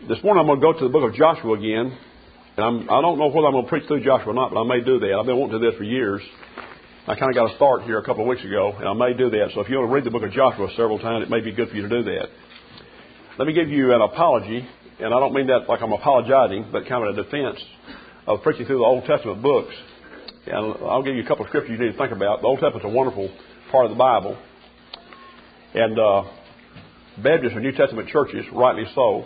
This morning I'm going to go to the book of Joshua again. And I don't know whether I'm going to preach through Joshua or not, but I may do that. I've been wanting to do this for years. I kind of got a start here a couple of weeks ago, and I may do that. So if you want to read the book of Joshua several times, it may be good for you to do that. Let me give you an apology, and I don't mean that like I'm apologizing, but kind of a defense of preaching through the Old Testament books. And I'll give you a couple of scriptures you need to think about. The Old Testament's a wonderful part of the Bible. And Baptist or New Testament churches, rightly so.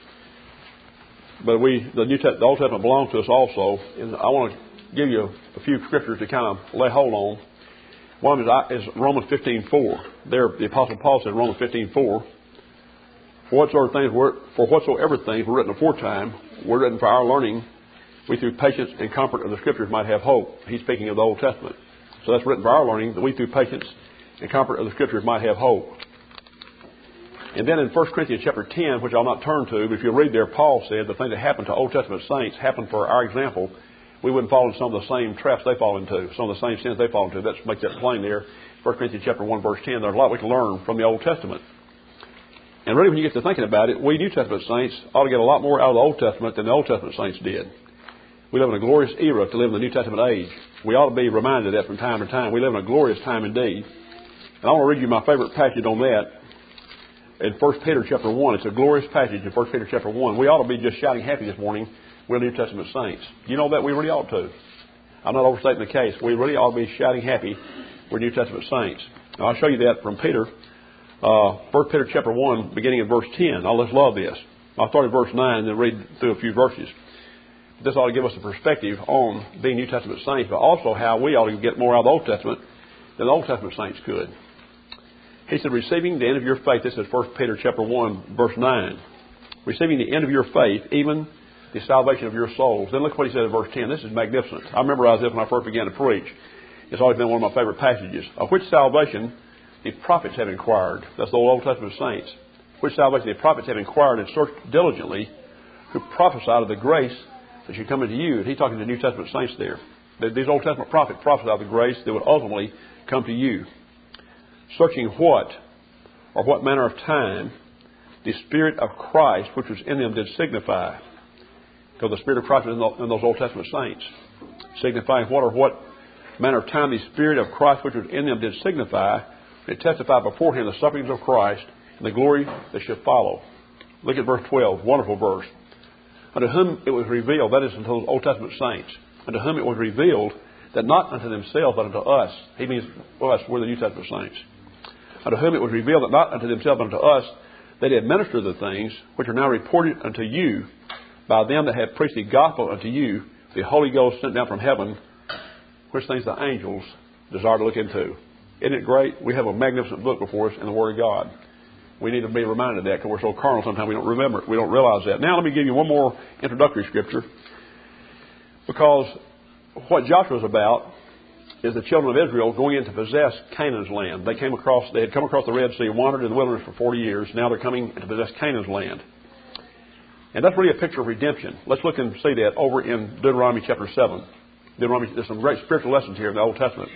But the Old Testament belongs to us also. And I want to give you a few scriptures to kind of lay hold on. One is Romans 15:4. There, the Apostle Paul said in Romans 15:4, For whatsoever things were written aforetime were written for our learning, we through patience and comfort of the Scriptures might have hope. He's speaking of the Old Testament. So that's written for our learning, that we through patience and comfort of the Scriptures might have hope. And then in 1 Corinthians chapter 10, which I'll not turn to, but if you read there, Paul said the thing that happened to Old Testament saints happened for our example. We wouldn't fall into some of the same traps they fall into, some of the same sins they fall into. Let's make that plain there. 1 Corinthians chapter 1, verse 10, there's a lot we can learn from the Old Testament. And really, when you get to thinking about it, we New Testament saints ought to get a lot more out of the Old Testament than the Old Testament saints did. We live in a glorious era to live in the New Testament age. We ought to be reminded of that from time to time. We live in a glorious time indeed. And I want to read you my favorite passage on that. In 1 Peter chapter 1, it's a glorious passage in 1 Peter chapter 1. We ought to be just shouting happy this morning. We're New Testament saints. You know that? We really ought to. I'm not overstating the case. We really ought to be shouting happy. We're New Testament saints. And I'll show you that from Peter. 1 Peter chapter 1, beginning in verse 10. Now let's love this. I'll start at verse 9 and then read through a few verses. This ought to give us a perspective on being New Testament saints, but also how we ought to get more out of the Old Testament than the Old Testament saints could. He said, receiving the end of your faith, this is 1 Peter chapter 1, verse 9. Receiving the end of your faith, even the salvation of your souls. Then look what he said in verse 10. This is magnificent. I memorized this when I first began to preach. It's always been one of my favorite passages. Of which salvation the prophets have inquired. That's the Old Testament saints. Which salvation the prophets have inquired and searched diligently, who prophesied of the grace that should come into you. And he's talking to New Testament saints there. These Old Testament prophets prophesied of the grace that would ultimately come to you. Searching what, or what manner of time, the Spirit of Christ, which was in them, did signify. Because the Spirit of Christ was in those Old Testament saints. Signifying what or what manner of time the Spirit of Christ, which was in them, did signify. It testified beforehand the sufferings of Christ and the glory that should follow. Look at verse 12, wonderful verse. Unto whom it was revealed, that is unto those Old Testament saints, unto whom it was revealed that not unto themselves, but unto us. He means us, we're the New Testament saints. Unto whom it was revealed that not unto themselves, but unto us, they did minister the things which are now reported unto you by them that have preached the gospel unto you, the Holy Ghost sent down from heaven, which things the angels desire to look into. Isn't it great? We have a magnificent book before us in the Word of God. We need to be reminded of that because we're so carnal sometimes we don't remember it. We don't realize that. Now let me give you one more introductory scripture. Because what Joshua's about is the children of Israel going in to possess Canaan's land. They had come across the Red Sea, wandered in the wilderness for 40 years. Now they're coming to possess Canaan's land. And that's really a picture of redemption. Let's look and see that over in Deuteronomy chapter 7. There's some great spiritual lessons here in the Old Testament.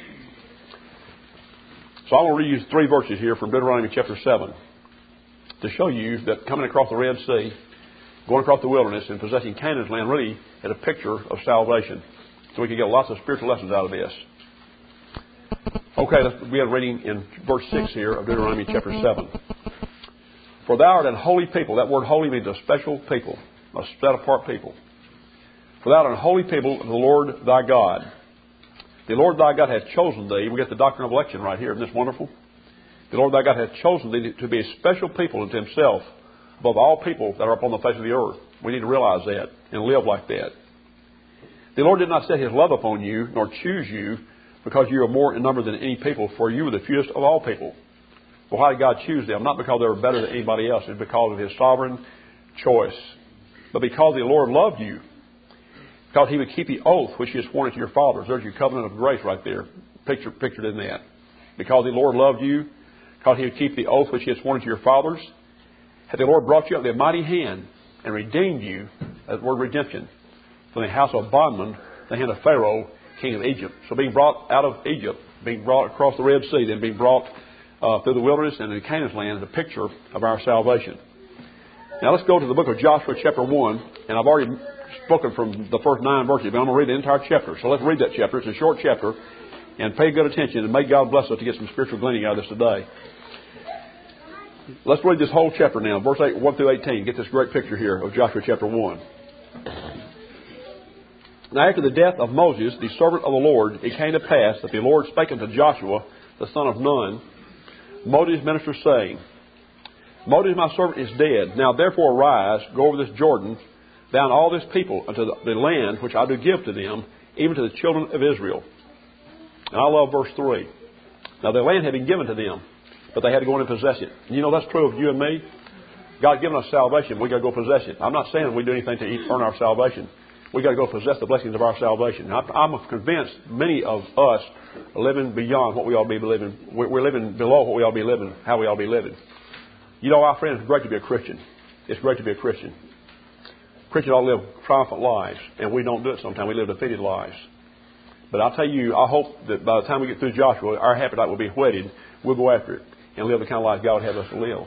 So I want to read you 3 verses here from Deuteronomy chapter 7 to show you that coming across the Red Sea, going across the wilderness and possessing Canaan's land really is a picture of salvation. So we can get lots of spiritual lessons out of this. Okay, let's begin reading in verse 6 here of Deuteronomy chapter 7. For thou art an holy people. That word holy means a special people, a set-apart people. For thou art an holy people of the Lord thy God. The Lord thy God hath chosen thee. We get the doctrine of election right here. Isn't this wonderful? The Lord thy God hath chosen thee to be a special people unto himself above all people that are upon the face of the earth. We need to realize that and live like that. The Lord did not set his love upon you, nor choose you, because you are more in number than any people, for you were the fewest of all people. Well, why did God choose them? Not because they were better than anybody else. It's because of his sovereign choice. But because the Lord loved you. Because he would keep the oath which he has sworn unto your fathers. There's your covenant of grace right there. Pictured in that. Because the Lord loved you. Because he would keep the oath which he has sworn unto your fathers. Had the Lord brought you up with a mighty hand and redeemed you, that word redemption, from the house of bondman, the hand of Pharaoh, king of Egypt. So being brought out of Egypt, being brought across the Red Sea, then being brought through the wilderness and into Canaan's land is a picture of our salvation. Now let's go to the book of Joshua chapter 1. And I've already spoken from the first 9 verses, but I'm going to read the entire chapter. So let's read that chapter. It's a short chapter. And pay good attention, and may God bless us to get some spiritual gleaning out of this today. Let's read this whole chapter now, verse 1 through 18. Get this great picture here of Joshua chapter 1. Now after the death of Moses, the servant of the Lord, it came to pass that the Lord spake unto Joshua, the son of Nun, Moses' minister, saying, Moses my servant is dead. Now therefore arise, go over this Jordan, thou and all this people, unto the land which I do give to them, even to the children of Israel. And I love verse 3. Now the land had been given to them, but they had to go in and possess it. And you know that's true of you and me. God's given us salvation. We've got to go possess it. I'm not saying we do anything to earn our salvation. We've got to go possess the blessings of our salvation. I'm convinced many of us are living beyond what we ought to be living. We're living below what we ought to be living, how we ought to be living. You know, our friends, it's great to be a Christian. It's great to be a Christian. Christians ought to live triumphant lives, and we don't do it sometimes. We live defeated lives. But I'll tell you, I hope that by the time we get through Joshua, our appetite will be whetted. We'll go after it and live the kind of life God would have us to live.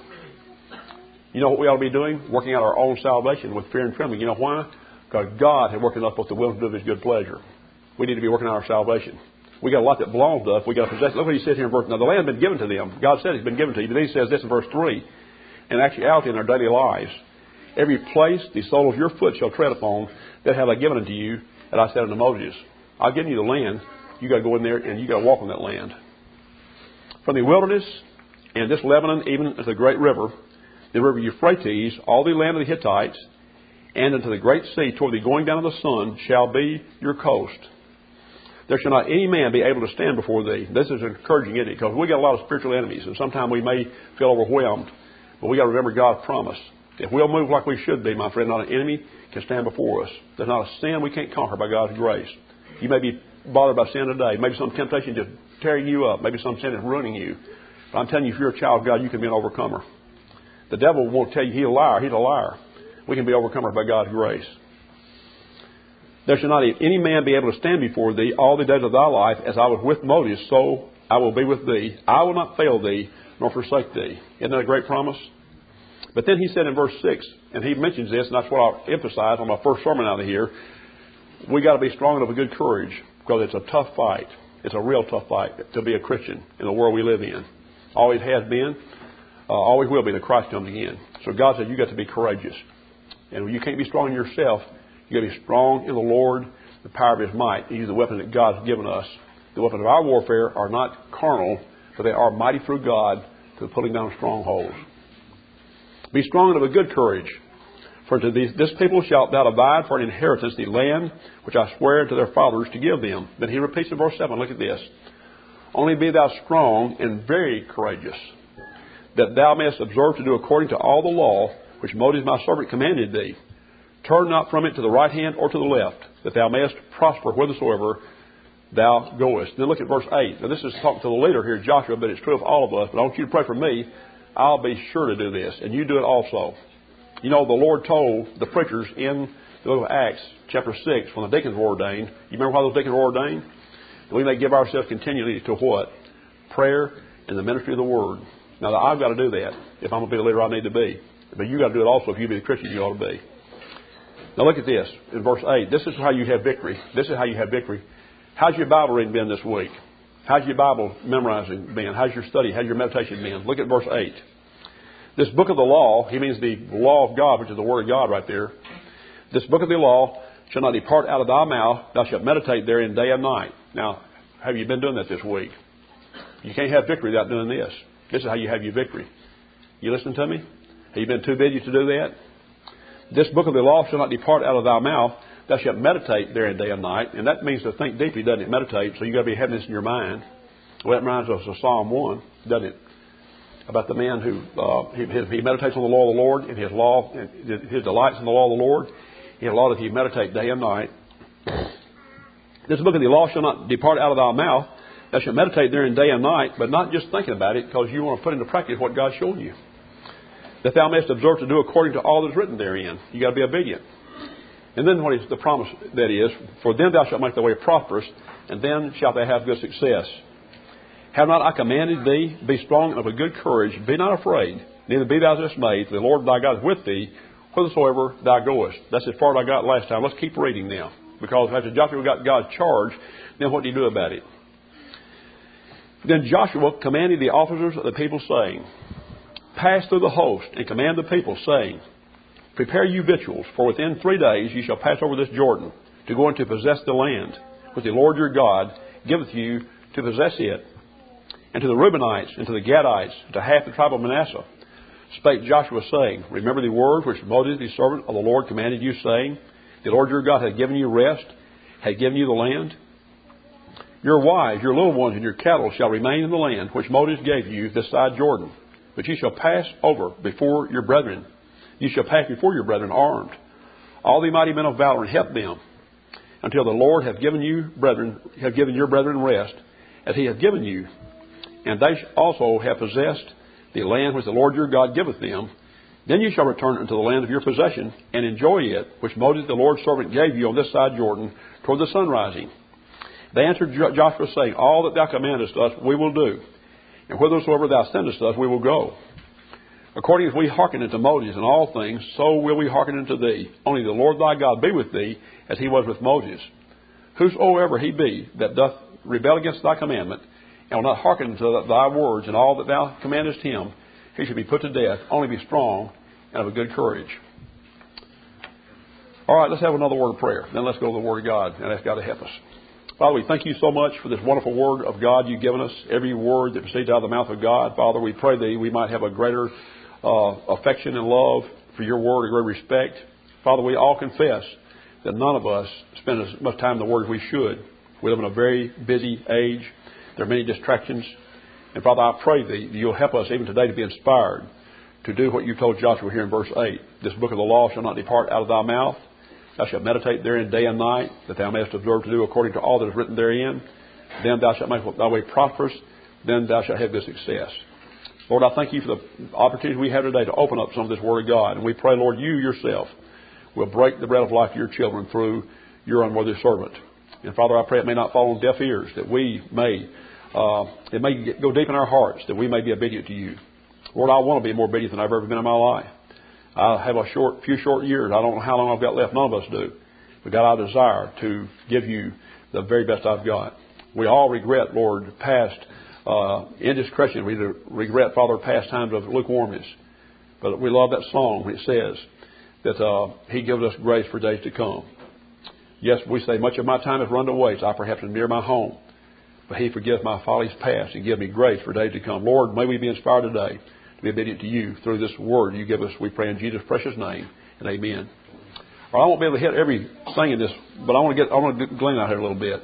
You know what we ought to be doing? Working out our own salvation with fear and trembling. You know why? Because God has worked in us both the will and to do of His good pleasure. We need to be working on our salvation. We got a lot that belongs to us. We got to possess it. Look what He says here in verse. Now the land has been given to them. God said it's been given to you. But then He says this in verse 3. In actuality, in our daily lives, every place the sole of your foot shall tread upon, that have I given unto you, that I said unto Moses. I've given you the land. You got to go in there and you got to walk on that land. From the wilderness and this Lebanon, even to the great river, the river Euphrates, all the land of the Hittites, and unto the great sea toward the going down of the sun shall be your coast. There shall not any man be able to stand before thee. This is encouraging, isn't it? Because we got a lot of spiritual enemies, and sometimes we may feel overwhelmed. But we got to remember God's promise. If we'll move like we should be, my friend, not an enemy can stand before us. There's not a sin we can't conquer by God's grace. You may be bothered by sin today. Maybe some temptation just tearing you up. Maybe some sin is ruining you. But I'm telling you, if you're a child of God, you can be an overcomer. The devil won't tell you he's a liar. He's a liar. We can be overcomers by God's grace. There shall not any man be able to stand before thee all the days of thy life. As I was with Moses, so I will be with thee. I will not fail thee, nor forsake thee. Isn't that a great promise? But then he said in verse 6, and he mentions this, and that's what I'll emphasize on my first sermon out of here. We got to be strong and of a good courage, because it's a tough fight. It's a real tough fight to be a Christian in the world we live in. Always has been, always will be till Christ comes again. So God said you got to be courageous. And you can't be strong in yourself. You got to be strong in the Lord, the power of His might. Use the weapons that God's given us. The weapons of our warfare are not carnal, but they are mighty through God to pulling down strongholds. Be strong and of a good courage. For to this people shalt thou divide for an inheritance the land which I swear to their fathers to give them. Then he repeats in verse 7. Look at this. Only be thou strong and very courageous, that thou mayest observe to do according to all the law which Moses my servant commanded thee. Turn not from it to the right hand or to the left, that thou mayest prosper whithersoever thou goest. Then look at verse 8. Now this is talking to the leader here, Joshua, but it's true of all of us. But I want you to pray for me. I'll be sure to do this, and you do it also. You know, the Lord told the preachers in the book of Acts, chapter 6, when the deacons were ordained. You remember why those deacons were ordained? We may give ourselves continually to what? Prayer and the ministry of the Word. Now, I've got to do that if I'm going to be the leader I need to be. But you've got to do it also if you be the Christian you ought to be. Now, look at this in verse 8. This is how you have victory. This is how you have victory. How's your Bible reading been this week? How's your Bible memorizing been? How's your study? How's your meditation been? Look at verse 8. This book of the law, he means the law of God, which is the Word of God right there. This book of the law shall not depart out of thy mouth. Thou shalt meditate therein day and night. Now, have you been doing that this week? You can't have victory without doing this. This is how you have your victory. You listening to me? Have you been too busy to do that? This book of the law shall not depart out of thy mouth. Thou shalt meditate therein day and night. And that means to think deeply, doesn't it? Meditate. So you've got to be having this in your mind. Well, that reminds us of Psalm 1, doesn't it? About the man who he meditates on the law of the Lord, and his law, and his delights in the law of the Lord. He had a law that he meditate day and night. This book of the law shall not depart out of thy mouth. Thou shalt meditate therein day and night, but not just thinking about it, because you want to put into practice what God's shown you. That thou mayest observe to do according to all that is written therein. You got to be obedient. And then what is the promise that is? For then thou shalt make thy way prosperous, and then shalt thou have good success. Have not I commanded thee, be strong and of a good courage, be not afraid, Neither be thou dismayed, for the Lord thy God is with thee, whithersoever thou goest. That's as far as I got last time. Let's keep reading now. Because after Joshua got God's charge, then what did he do about it? Then Joshua commanded the officers of the people, saying, Pass through the host, and command the people, saying, Prepare you victuals, for within 3 days ye shall pass over this Jordan, to go and to possess the land, which the Lord your God giveth you to possess it. And to the Reubenites, and to the Gadites, and to half the tribe of Manasseh, spake Joshua, saying, Remember the word which Moses the servant of the Lord commanded you, saying, The Lord your God hath given you rest, hath given you the land. Your wives, your little ones, and your cattle shall remain in the land which Moses gave you this side Jordan. But ye shall pass over before your brethren. Ye shall pass before your brethren armed. All the mighty men of valor, and help them, until the Lord have given your brethren rest, as he hath given you. And they also have possessed the land which the Lord your God giveth them. Then ye shall return unto the land of your possession, and enjoy it, which Moses the Lord's servant gave you on this side Jordan, toward the sunrising. They answered Joshua, saying, All that thou commandest us we will do, and whithersoever thou sendest us we will go. According as we hearken unto Moses in all things, so will we hearken unto thee. Only the Lord thy God be with thee, as he was with Moses. Whosoever he be that doth rebel against thy commandment, and will not hearken unto thy words and all that thou commandest him, he shall be put to death. Only be strong and of a good courage. All right, let's have another word of prayer. Then let's go to the Word of God and ask God to help us. Father, we thank you so much for this wonderful Word of God you've given us. Every word that proceeds out of the mouth of God. Father, we pray thee we might have a greater affection and love for your Word, a great respect. Father, we all confess that none of us spend as much time in the Word as we should. We live in a very busy age. There are many distractions. And Father, I pray thee that you'll help us even today to be inspired to do what you told Joshua here in verse 8. This book of the law shall not depart out of thy mouth. Thou shalt meditate therein day and night, that thou mayest observe to do according to all that is written therein. Then thou shalt make thy way prosperous. Then thou shalt have good success. Lord, I thank you for the opportunity we have today to open up some of this Word of God. And we pray, Lord, you yourself will break the bread of life to your children through your unworthy servant. And Father, I pray it may not fall on deaf ears, that we may, it may go deep in our hearts, that we may be obedient to you. Lord, I want to be more obedient than I've ever been in my life. I have a few short years. I don't know how long I've got left. None of us do. But God, I desire to give you the very best I've got. We all regret, Lord, past indiscretion. We regret, Father, past times of lukewarmness. But we love that song when it says that he gives us grace for days to come. Yes, we say, much of my time has run to waste. I perhaps am near my home. But he forgiveth my follies past and give me grace for days to come. Lord, may we be inspired today to be obedient to you through this word you give us, we pray in Jesus' precious name, and amen. Well, I won't be able to hit everything in this, but I want to glean out here a little bit.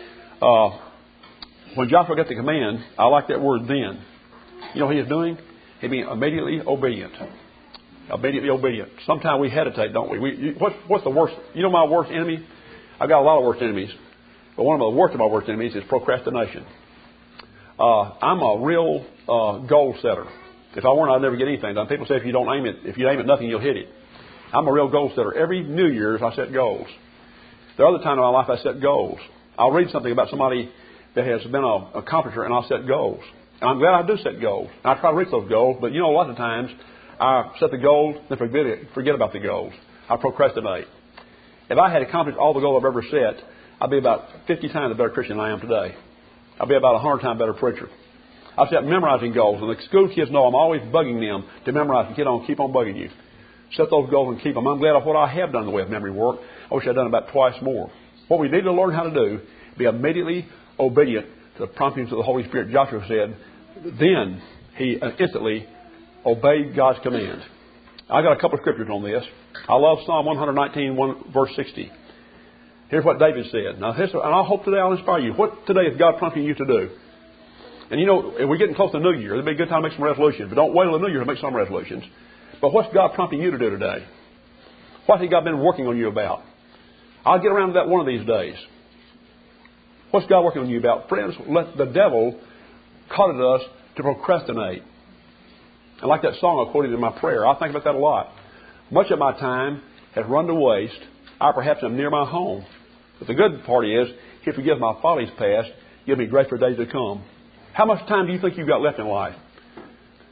When Joshua got the command, I like that word then. You know what he is doing? He's being immediately obedient. Immediately obedient. Sometimes we hesitate, don't we? What's the worst? You know my worst enemy? I've got a lot of worst enemies. But one of the worst of my worst enemies is procrastination. I'm a real goal setter. If I weren't, I'd never get anything done. People say if you aim at nothing, you'll hit it. I'm a real goal setter. Every New Year's, I set goals. There are other times in my life I set goals. I'll read something about somebody that has been an accomplisher, and I'll set goals. And I'm glad I do set goals. And I try to reach those goals, but you know, a lot of times I set the goals, then forget about the goals. I procrastinate. If I had accomplished all the goals I've ever set, I'd be about 50 times a better Christian than I am today. I'd be about 100 times better preacher. I've set memorizing goals, and the school kids know I'm always bugging them to memorize and keep on bugging you. Set those goals and keep them. I'm glad of what I have done in the way of memory work. I wish I'd done about twice more. What we need to learn how to do, be immediately obedient to the promptings of the Holy Spirit. Joshua said, then he instantly obeyed God's command. I got a couple of scriptures on this. I love Psalm 119, verse 60. Here's what David said. Now, and I hope today I'll inspire you. What today is God prompting you to do? And you know, if we're getting close to New Year, it'd be a good time to make some resolutions. But don't wait until the New Year to make some resolutions. But what's God prompting you to do today? What has God been working on you about? I'll get around to that one of these days. What's God working on you about? Friends, let the devil caught us to procrastinate. And like that song I quoted in my prayer, I think about that a lot. Much of my time has run to waste. I perhaps am near my home. But the good part is, He forgives my follies past, give me grace for days to come. How much time do you think you've got left in life?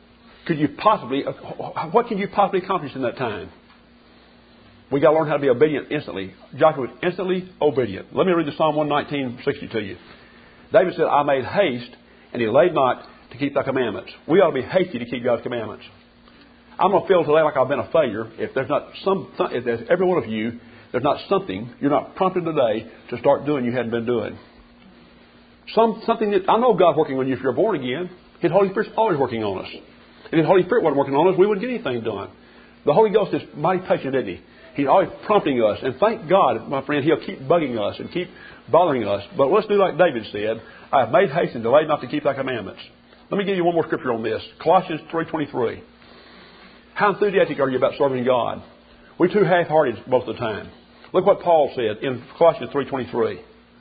what can you possibly accomplish in that time? We got to learn how to be obedient instantly. Joshua was instantly obedient. Let me read the Psalm 119:60 to you. David said, I made haste and delayed not to keep thy commandments. We ought to be hasty to keep God's commandments. I'm going to feel today like I've been a failure if there's every one of you, there's not something, you're not prompted today to start doing you hadn't been doing. Something that, I know God's working on you if you're born again. His Holy Spirit's always working on us. If His Holy Spirit wasn't working on us, we wouldn't get anything done. The Holy Ghost is mighty patient, isn't He? He's always prompting us. And thank God, my friend, He'll keep bugging us and keep bothering us. But let's do like David said, I have made haste and delayed not to keep thy commandments. Let me give you one more scripture on this. Colossians 3:23. How enthusiastic are you about serving God? We're too half-hearted most of the time. Look what Paul said in Colossians 3:23.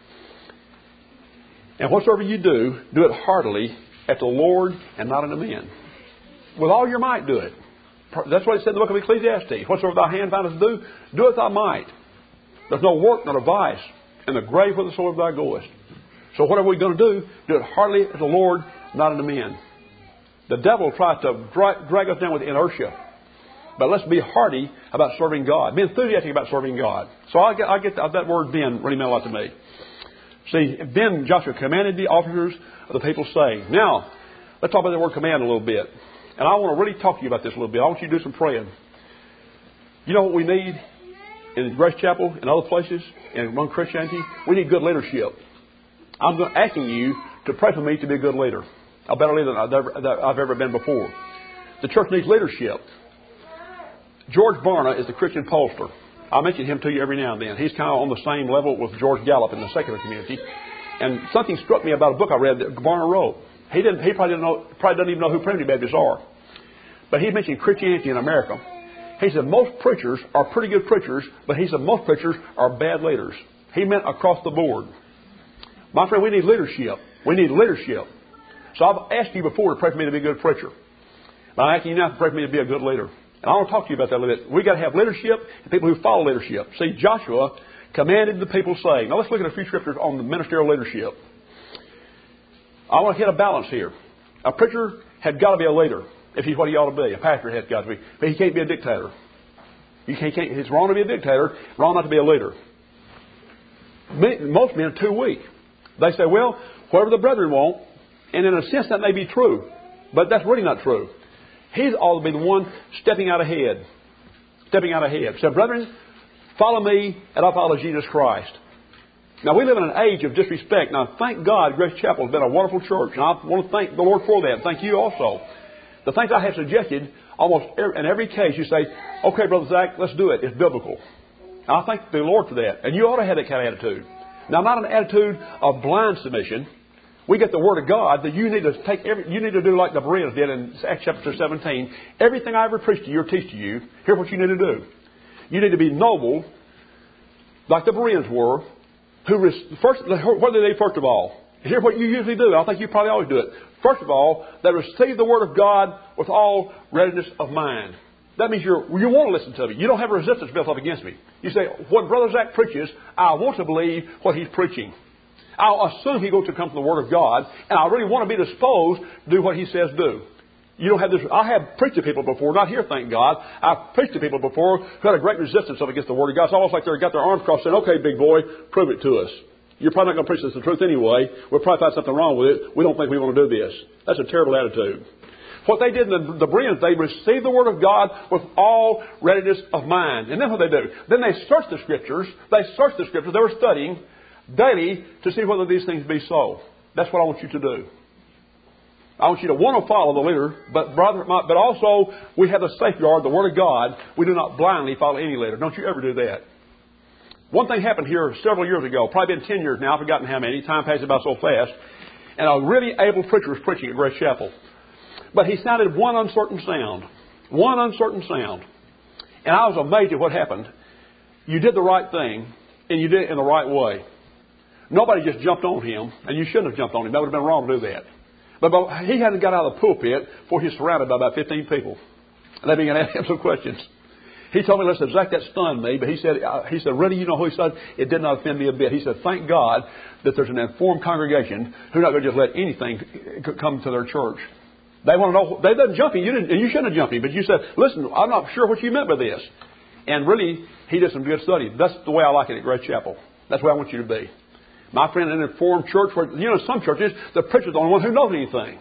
And whatsoever you do it heartily at the Lord and not unto men. With all your might do it. That's what it said in the book of Ecclesiastes. Whatsoever thy hand findeth to do it thy might. There's no work, not a vice, in the grave whithersoever thou goest. So whatever we're going to do it heartily at the Lord, not unto men. The devil tries to drag us down with inertia. But let's be hearty about serving God. Be enthusiastic about serving God. So I get that word then really meant a lot to me. See, then Joshua commanded the officers of the people, saying, now, let's talk about the word command a little bit. And I want to really talk to you about this a little bit. I want you to do some praying. You know what we need in Grace Chapel and other places and among Christianity? We need good leadership. I'm asking you to pray for me to be a good leader. A better leader than I've ever been before. The church needs leadership. George Barna is the Christian pollster. I mention him to you every now and then. He's kind of on the same level with George Gallup in the secular community. And something struck me about a book I read that Barna wrote. He probably doesn't even know who Primitive Baptists are. But he mentioned Christianity in America. He said most preachers are pretty good preachers, but he said most preachers are bad leaders. He meant across the board. My friend, we need leadership. We need leadership. So I've asked you before to pray for me to be a good preacher. But I'm asking you now to pray for me to be a good leader. And I want to talk to you about that a little bit. We've got to have leadership and people who follow leadership. See, Joshua commanded the people saying, now let's look at a few scriptures on the ministerial leadership. I want to hit a balance here. A preacher has got to be a leader if he's what he ought to be. A pastor has got to be. But he can't be a dictator. It's wrong to be a dictator, wrong not to be a leader. Most men are too weak. They say, well, whatever the brethren want, and in a sense that may be true, but that's really not true. He ought to be the one stepping out ahead. Stepping out ahead. So, brethren, follow me and I'll follow Jesus Christ. Now, we live in an age of disrespect. Now, thank God Grace Chapel has been a wonderful church. And I want to thank the Lord for that. Thank you also. The things I have suggested, almost in every case, you say, okay, Brother Zach, let's do it. It's biblical. And I thank the Lord for that. And you ought to have that kind of attitude. Now, not an attitude of blind submission. We get the Word of God that you need to do like the Bereans did in Acts chapter 17. Everything I ever preach to you or teach to you, here's what you need to do. You need to be noble, like the Bereans were. What do they first of all? Here's what you usually do. I think you probably always do it. First of all, they receive the Word of God with all readiness of mind. That means you want to listen to me. You don't have a resistance built up against me. You say, what Brother Zach preaches, I want to believe what he's preaching. I'll assume he's going to come from the Word of God, and I really want to be disposed to do what he says do. You don't have this. I have preached to people before, not here, thank God. I've preached to people before who had a great resistance up against the Word of God. It's almost like they've got their arms crossed saying, okay, big boy, prove it to us. You're probably not going to preach us the truth anyway. We'll probably find something wrong with it. We don't think we want to do this. That's a terrible attitude. What they did in the Bereans, they received the Word of God with all readiness of mind. And then what they do? Then they search the Scriptures. They were studying daily to see whether these things be so. That's what I want you to do. I want you to want to follow the leader, but also we have the safeguard, the Word of God. We do not blindly follow any leader. Don't you ever do that. One thing happened here several years ago, probably been 10 years now, I've forgotten how many. Time passes by so fast. And a really able preacher was preaching at Grace Chapel. But he sounded one uncertain sound. One uncertain sound. And I was amazed at what happened. You did the right thing, and you did it in the right way. Nobody just jumped on him, and you shouldn't have jumped on him. That would have been wrong to do that. But he hadn't got out of the pulpit before he was surrounded by about 15 people. And they began to ask him some questions. He told me, listen, Zach, that stunned me. But he said, really, you know who he said? It did not offend me a bit. He said, thank God that there's an informed congregation who's not going to just let anything come to their church. They want to know. They didn't jump him. You didn't, and you shouldn't have jumped him. But you said, listen, I'm not sure what you meant by this. And really, he did some good study. That's the way I like it at Grace Chapel. That's the way I want you to be. My friend, in an informed church, where, some churches, the preacher's the only one who knows anything.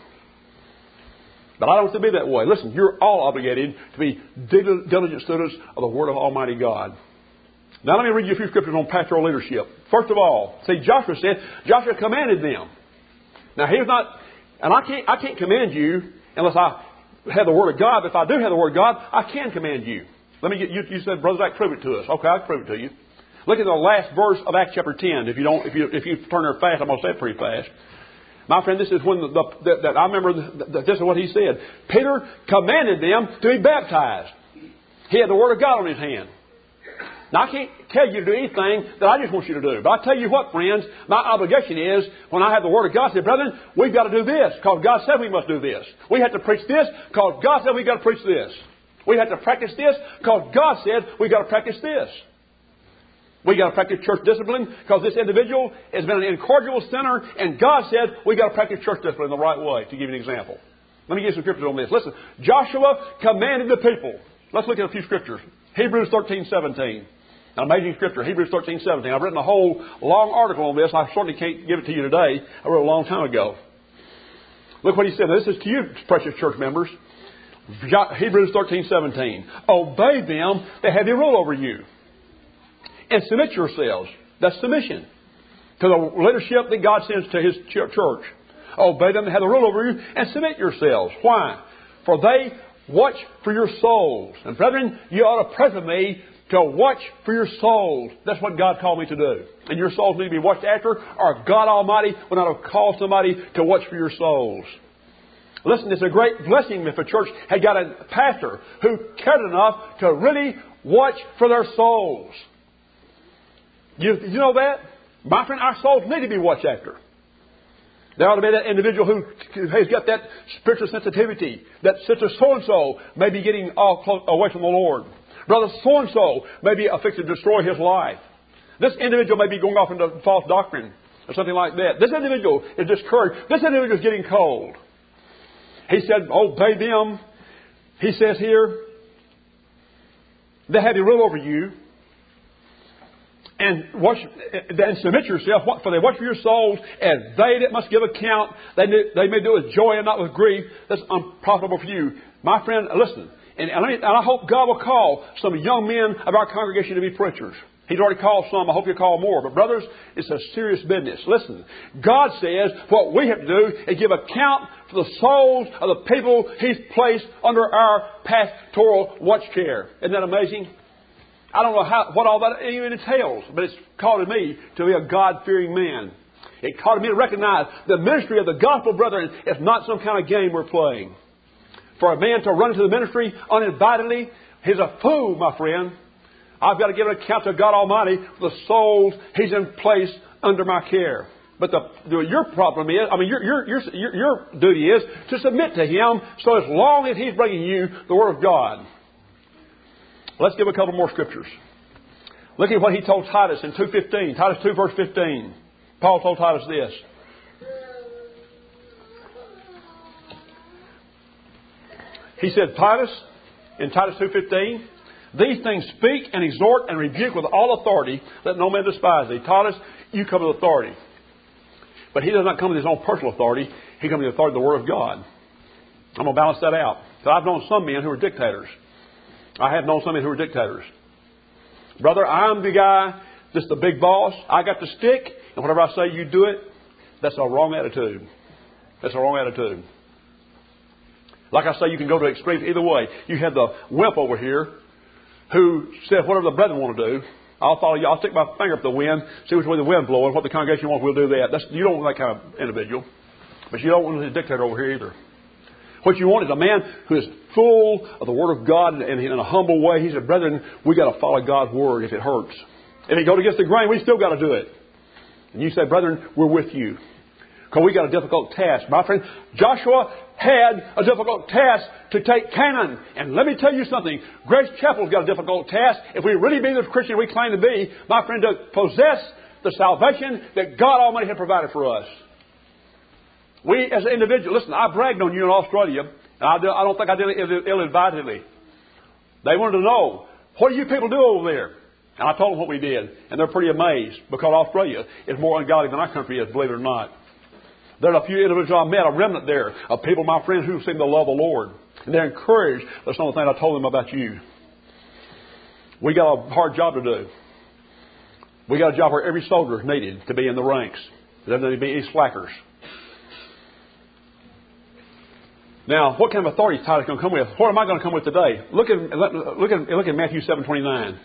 But I don't want to be that way. Listen, you're all obligated to be diligent students of the Word of Almighty God. Now let me read you a few scriptures on pastoral leadership. First of all, see, Joshua commanded them. Now he's not, and I can't command you unless I have the Word of God. But if I do have the Word of God, I can command you. Let me get you said, Brother Zach, prove it to us. Okay, I'll prove it to you. Look at the last verse of Acts chapter 10. If you turn there fast, I'm going to say it pretty fast. My friend, this is when I remember this is what he said. Peter commanded them to be baptized. He had the Word of God on his hand. Now, I can't tell you to do anything that I just want you to do. But I tell you what, friends, my obligation is, when I have the Word of God, I say, brethren, we've got to do this, because God said we must do this. We have to preach this, because God said we've got to preach this. We have to practice this, because God said we've got to practice this. We've got to practice church discipline, because this individual has been an incorrigible sinner, and God said we've got to practice church discipline the right way, to give you an example. Let me give you some scriptures on this. Listen, Joshua commanded the people. Let's look at a few scriptures. Hebrews 13:17. An amazing scripture, Hebrews 13:17. I've written a whole long article on this. I certainly can't give it to you today. I wrote it a long time ago. Look what he said. This is to you, precious church members. Hebrews 13:17. Obey them that have the rule over you. And submit yourselves. That's submission. To the leadership that God sends to His church. Obey them that have the rule over you and submit yourselves. Why? For they watch for your souls. And brethren, you ought to pray for me to watch for your souls. That's what God called me to do. And your souls need to be watched after, or God Almighty would not have called somebody to watch for your souls. Listen, it's a great blessing if a church had got a pastor who cared enough to really watch for their souls. You know that? My friend, our souls need to be watched after. There ought to be that individual who has got that spiritual sensitivity, that sister so-and-so may be getting away from the Lord. Brother so-and-so may be affected to destroy his life. This individual may be going off into false doctrine or something like that. This individual is discouraged. This individual is getting cold. He said, obey them. He says here, they have the rule over you. And submit yourself, for they watch for your souls, as they that must give account. They may do it with joy and not with grief. That's unprofitable for you. My friend, listen. And I hope God will call some young men of our congregation to be preachers. He's already called some. I hope He'll call more. But brothers, it's a serious business. Listen, God says what we have to do is give account for the souls of the people He's placed under our pastoral watch care. Isn't that amazing? I don't know what all that even entails, but it's called me to be a God-fearing man. It called me to recognize the ministry of the gospel, brethren, is not some kind of game we're playing. For a man to run into the ministry uninvitedly, he's a fool, my friend. I've got to give an account to God Almighty for the souls He's in place under my care. But your problem is, your duty is to submit to Him. So as long as He's bringing you the Word of God. Let's give a couple more scriptures. Look at what he told Titus in 2:15. Titus 2 verse 15. Paul told Titus this. He said, Titus, in Titus 2:15, these things speak and exhort and rebuke with all authority, let no man despise thee. Titus, you come with authority. But he does not come with his own personal authority. He comes with the authority of the Word of God. I'm going to balance that out. So I've known some men who are dictators. I have known some men who are dictators. Brother, I'm the guy, just the big boss. I got the stick, and whatever I say, you do it. That's a wrong attitude. That's a wrong attitude. Like I say, you can go to extremes either way. You have the wimp over here who said, whatever the brethren want to do, I'll follow you. I'll stick my finger up the wind, see which way the wind's blowing, what the congregation wants, we'll do that. You don't want that kind of individual. But you don't want a dictator over here either. What you want is a man who is full of the Word of God and in a humble way. He said, brethren, we got to follow God's Word if it hurts. If it goes against the grain, we still got to do it. And you say, brethren, we're with you. Because we got a difficult task. My friend, Joshua had a difficult task to take Canaan. And let me tell you something. Grace Chapel's got a difficult task. If we really be the Christian we claim to be, my friend, to possess the salvation that God Almighty had provided for us. We as an individual, listen, I bragged on you in Australia, and I don't think I did it ill-advisedly. They wanted to know, what do you people do over there? And I told them what we did, and they're pretty amazed, because Australia is more ungodly than our country is, believe it or not. There's a few individuals I met, a remnant there, of people, my friends, who seem to love the Lord. And they're encouraged. That's some of the things I told them about you. We got a hard job to do. We got a job where every soldier is needed to be in the ranks. There doesn't need to be any slackers. Now, what kind of authority is Titus going to come with? What am I going to come with today? Look at Matthew 7:29.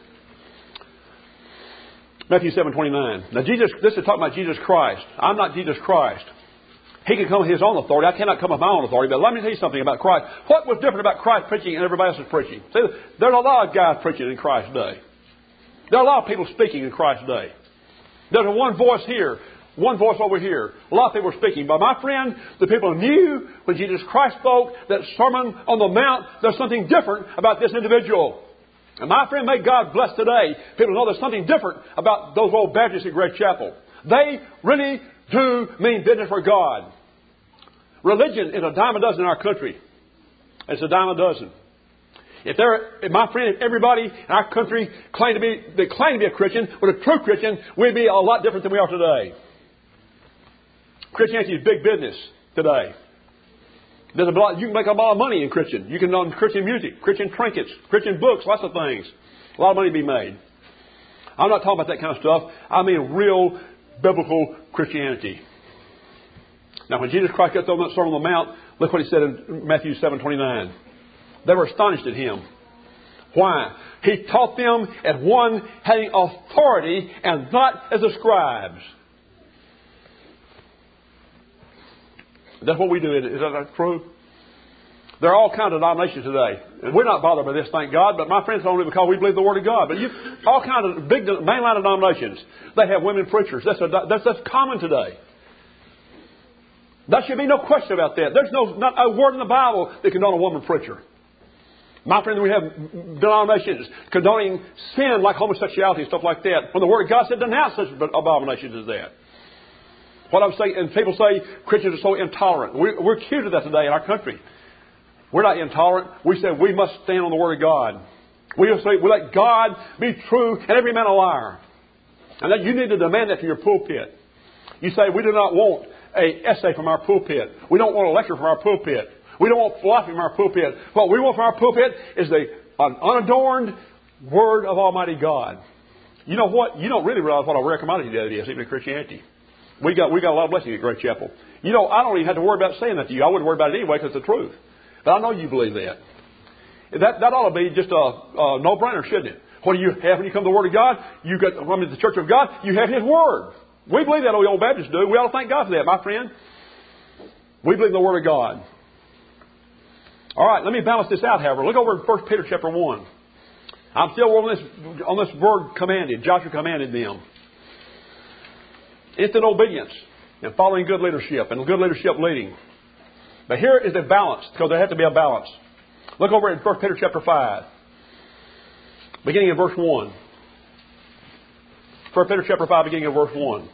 Matthew 7:29. Now, this is talking about Jesus Christ. I'm not Jesus Christ. He can come with His own authority. I cannot come with my own authority. But let me tell you something about Christ. What was different about Christ preaching and everybody else's preaching? See, there's a lot of guys preaching in Christ's day. There are a lot of people speaking in Christ's day. There's one voice here, one voice over here. A lot of people are speaking. But my friend, the people knew when Jesus Christ spoke that Sermon on the Mount, there's something different about this individual. And my friend, may God bless today, people know there's something different about those old Baptists at Great Chapel. They really do mean business for God. Religion is a dime a dozen in our country. It's a dime a dozen. My friend, if everybody in our country claim to be a Christian, but a true Christian, we'd be a lot different than we are today. Christianity is big business today. You can make a lot of money in Christian. You can know Christian music, Christian trinkets, Christian books, lots of things. A lot of money to be made. I'm not talking about that kind of stuff. I mean real biblical Christianity. Now, when Jesus Christ got thrown that Sermon on the Mount, look what He said in Matthew 7:29. They were astonished at Him. Why? He taught them as one having authority and not as the scribes. That's what we do. Is that true? There are all kinds of denominations today. And we're not bothered by this, thank God. But my friends, only because we believe the Word of God. But all kinds of big mainline denominations, they have women preachers. That's common today. There should be no question about that. There's not a word in the Bible that condone a woman preacher. My friend, we have denominations condoning sin like homosexuality and stuff like that. When the Word of God said, denounce such abominations as that. What I'm saying, and people say Christians are so intolerant. We're accused of that today in our country. We're not intolerant. We say we must stand on the Word of God. We let God be true and every man a liar. And that you need to demand that from your pulpit. You say we do not want an essay from our pulpit. We don't want a lecture from our pulpit. We don't want philosophy from our pulpit. What we want from our pulpit is an unadorned Word of Almighty God. You know what? You don't really realize what a rare commodity that is, even in Christianity. We got a lot of blessing at Great Chapel. You know, I don't even have to worry about saying that to you. I wouldn't worry about it anyway because it's the truth. But I know you believe that. That ought to be just a no-brainer, shouldn't it? What do you have when you come to the Word of God? The Church of God, you have His Word. We believe that, we old Baptists do. We ought to thank God for that, my friend. We believe the Word of God. All right, let me balance this out, however. Look over in 1 Peter chapter 1. I'm still on this word commanded. Joshua commanded them. Instant obedience and following good leadership and good leadership leading. But here is a balance, because there has to be a balance. Look over in 1 Peter chapter 5, beginning in verse 1. 1 Peter chapter 5, beginning in verse 1.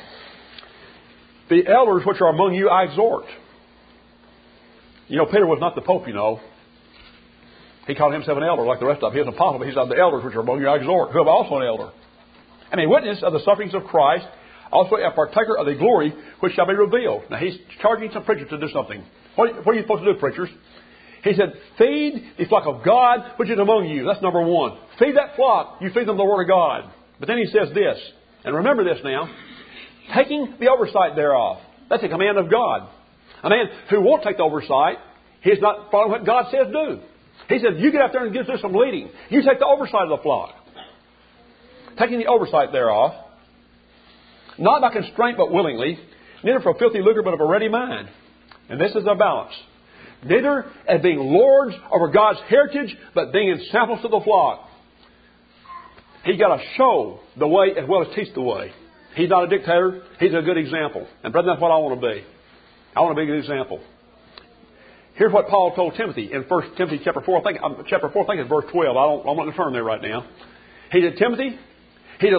The elders which are among you I exhort. You know, Peter was not the Pope, you know. He called himself an elder like the rest of them. He was an apostle, but he said, the elders which are among you I exhort, who have also an elder. And a witness of the sufferings of Christ, also a partaker of the glory which shall be revealed. Now, he's charging some preachers to do something. What are you supposed to do, preachers? He said, feed the flock of God which is among you. That's number one. Feed that flock. You feed them the Word of God. But then he says this, and remember this now, taking the oversight thereof. That's a command of God. A man who won't take the oversight, he's not following what God says do. He said, you get out there and do some leading. You take the oversight of the flock. Taking the oversight thereof, not by constraint but willingly, neither for filthy lucre but of a ready mind. And this is a balance. Neither as being lords over God's heritage, but being ensamples to the flock. He's got to show the way as well as teach the way. He's not a dictator. He's a good example. And brethren, that's what I want to be. I want to be a good example. Here's what Paul told Timothy in 1 Timothy chapter 4. I think it's verse 12. I'm not going to turn there right now. He said, Timothy,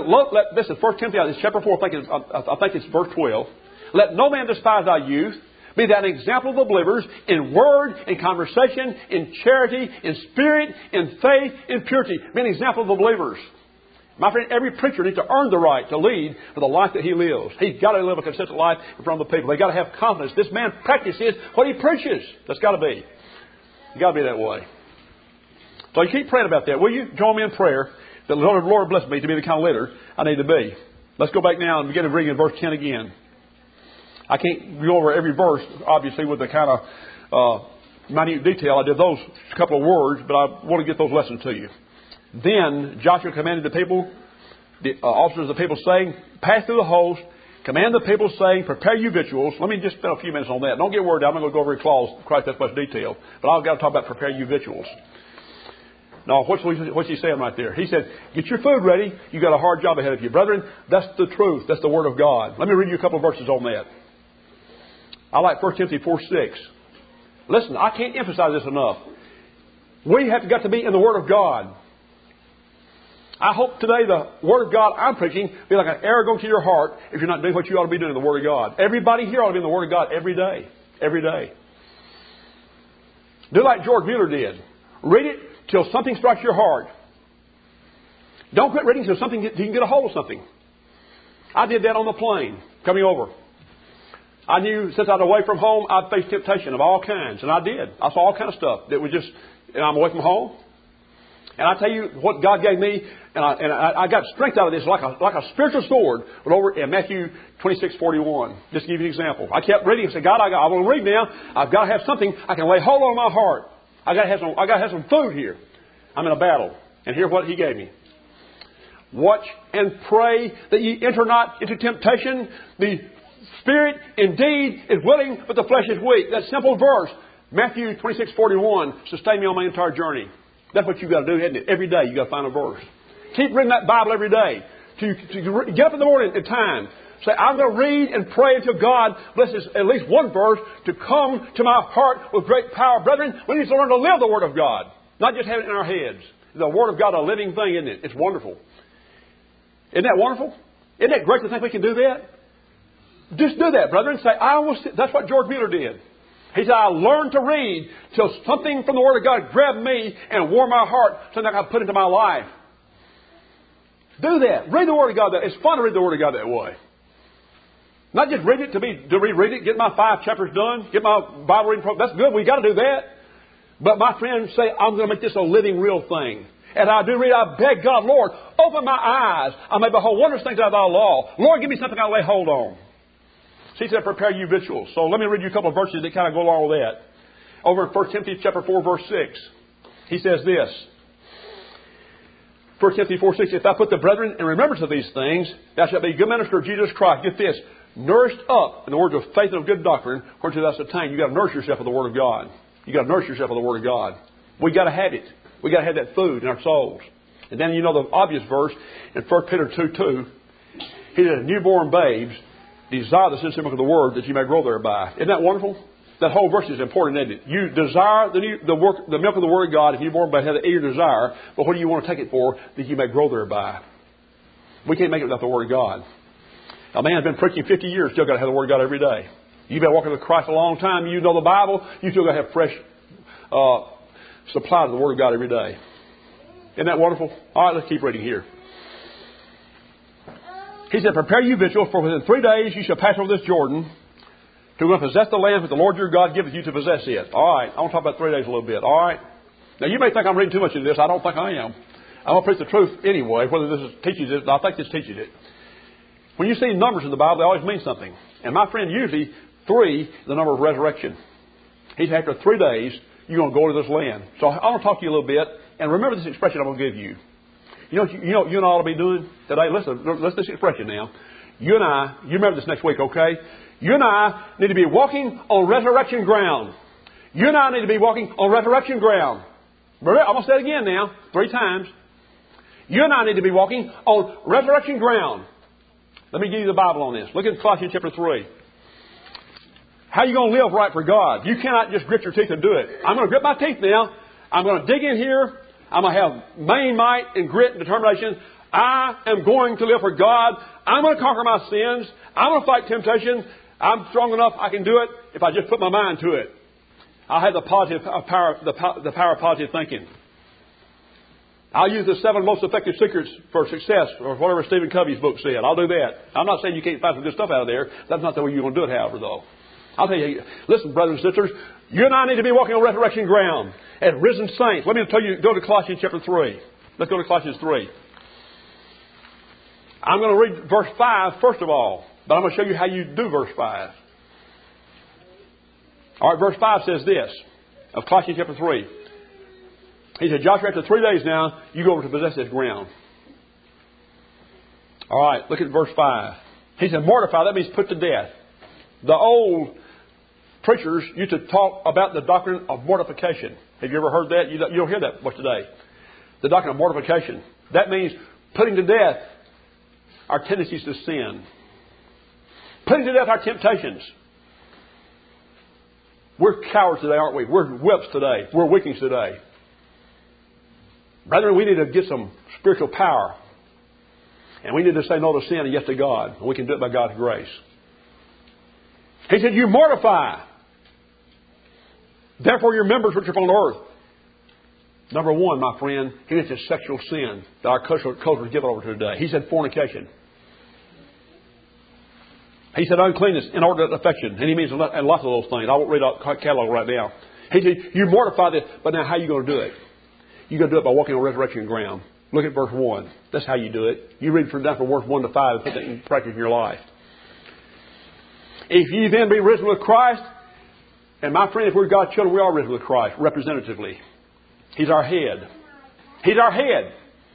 this is 1 Timothy chapter 4. I think it's verse 12. Let no man despise thy youth, Be thou an example of the believers in word, in conversation, in charity, in spirit, in faith, in purity. Be an example of the believers. My friend, every preacher needs to earn the right to lead for the life that he lives. He's got to live a consistent life in front of the people. They've got to have confidence. This man practices what he preaches. That's got to be. You've got to be that way. So you keep praying about that. Will you join me in prayer that the Lord bless me to be the kind of leader I need to be? Let's go back now and begin reading in verse 10 again. I can't go over every verse, obviously, with the kind of minute detail. I did those couple of words, but I want to get those lessons to you. Then Joshua commanded the people, the officers of the people, saying, pass through the host, command the people, saying, prepare you victuals. Let me just spend a few minutes on that. Don't get worried. I'm not going to go over every clause quite that much detail. But I've got to talk about prepare you victuals. Now, what's he saying right there? He said, get your food ready. You've got a hard job ahead of you. Brethren, that's the truth. That's the Word of God. Let me read you a couple of verses on that. I like 1 Timothy 4:6. Listen, I can't emphasize this enough. We have got to be in the Word of God. I hope today the Word of God I'm preaching be like an arrow going to your heart if you're not doing what you ought to be doing in the Word of God. Everybody here ought to be in the Word of God every day. Every day. Do like George Mueller did. Read it till something strikes your heart. Don't quit reading till you can get a hold of something. I did that on the plane coming over. I knew since I was away from home, I'd face temptation of all kinds. And I did. I saw all kinds of stuff that was just, and I'm away from home. And I tell you what God gave me, and I got strength out of this like a spiritual sword. But over in Matthew 26:41, just to give you an example. I kept reading and said, God, I want to read now. I've got to have something I can lay hold on my heart. I got to have some food here. I'm in a battle. And here's what He gave me. Watch and pray that ye enter not into temptation. The spirit indeed is willing, but the flesh is weak. That simple verse, Matthew 26:41, sustained me on my entire journey. That's what you've got to do, isn't it? Every day you've got to find a verse. Keep reading that Bible every day. To get up in the morning at time. Say, I'm going to read and pray until God blesses at least one verse to come to my heart with great power. Brethren, we need to learn to live the Word of God. Not just have it in our heads. The Word of God is a living thing, isn't it? It's wonderful. Isn't that wonderful? Isn't that great to think we can do that? Just do that, brethren. Say, that's what George Mueller did. He said, I learned to read till something from the Word of God grabbed me and warmed my heart, something I could put into my life. Do that. Read the Word of God. It's fun to read the Word of God that way. Not just read it to reread it, get my 5 chapters done, get my Bible reading program. That's good. We got to do that. But my friends say, I'm going to make this a living, real thing. And I do read, I beg God, Lord, open my eyes. I may behold wondrous things out of thy law. Lord, give me something I'll lay hold on. So he said, prepare you victuals. So let me read you a couple of verses that kind of go along with that. Over in 1 Timothy chapter 4, verse 6. He says this. 1 Timothy 4:6, if thou put the brethren in remembrance of these things, thou shalt be a good minister of Jesus Christ. Get this. Nourished up in the words of faith and of good doctrine, whereto thou hast attained. You've got to nourish yourself with the Word of God. You've got to nourish yourself with the Word of God. We've got to have it. We've got to have that food in our souls. And then you know the obvious verse in 1 Peter 2:2. He said, newborn babes, desire the sincere milk of the Word that you may grow thereby. Isn't that wonderful? That whole verse is important, isn't it? You desire the milk of the Word of God, if newborn babes have the eager desire. But what do you want to take it for? That you may grow thereby. We can't make it without the Word of God. A man has been preaching 50 years, still got to have the Word of God every day. You've been walking with Christ a long time, you know the Bible, you still got to have fresh supply of the Word of God every day. Isn't that wonderful? All right, let's keep reading here. He said, prepare you victuals, for within 3 days you shall pass over this Jordan to possess the land that the Lord your God giveth you to possess it. All right, I want to talk about 3 days a little bit. All right. Now you may think I'm reading too much into this. I don't think I am. I'm going to preach the truth anyway, whether this teaches it. I think this teaches it. When you see numbers in the Bible, they always mean something. And my friend, usually 3 is the number of resurrection. He said, after 3 days, you're going to go to this land. So I want to talk to you a little bit. And remember this expression I'm going to give you. You know what you and I ought to be doing today? Listen to this expression now. You and I, you remember this next week, okay? You and I need to be walking on resurrection ground. You and I need to be walking on resurrection ground. Remember, I'm going to say it again now, 3 times. You and I need to be walking on resurrection ground. Let me give you the Bible on this. Look at Colossians chapter 3. How are you going to live right for God? You cannot just grit your teeth and do it. I'm going to grit my teeth now. I'm going to dig in here. I'm going to have main might and grit and determination. I am going to live for God. I'm going to conquer my sins. I'm going to fight temptation. I'm strong enough, I can do it if I just put my mind to it. I'll have the power of positive thinking. I'll use the 7 most effective secrets for success, or whatever Stephen Covey's book said. I'll do that. I'm not saying you can't find some good stuff out of there. That's not the way you're going to do it, however, though. I'll tell you, listen, brothers and sisters, you and I need to be walking on resurrection ground as risen saints. Let me tell you, go to Colossians chapter 3. Let's go to Colossians 3. I'm going to read verse 5 first of all, but I'm going to show you how you do verse 5. All right, verse 5 says this, of Colossians chapter 3. He said, Joshua, after 3 days now, you go over to possess this ground. All right, look at verse 5. He said, mortify, that means put to death. The old preachers used to talk about the doctrine of mortification. Have you ever heard that? You don't hear that much today. The doctrine of mortification. That means putting to death our tendencies to sin. Putting to death our temptations. We're cowards today, aren't we? We're whips today. We're weaklings today. Brethren, we need to get some spiritual power. And we need to say no to sin and yes to God. And we can do it by God's grace. He said, you mortify. Therefore your members which are upon earth. Number 1, my friend, he mentioned sexual sin that our culture is given over to today. He said fornication. He said uncleanness, inordinate affection. And he means lots of those things. I won't read out the catalog right now. He said, you mortify this, but now how are you going to do it? You're going to do it by walking on resurrection ground. Look at verse 1. That's how you do it. You read from verse 1 to 5 and put that in practice in your life. If ye then be risen with Christ, and my friend, if we're God's children, we are risen with Christ, representatively. He's our head. He's our head.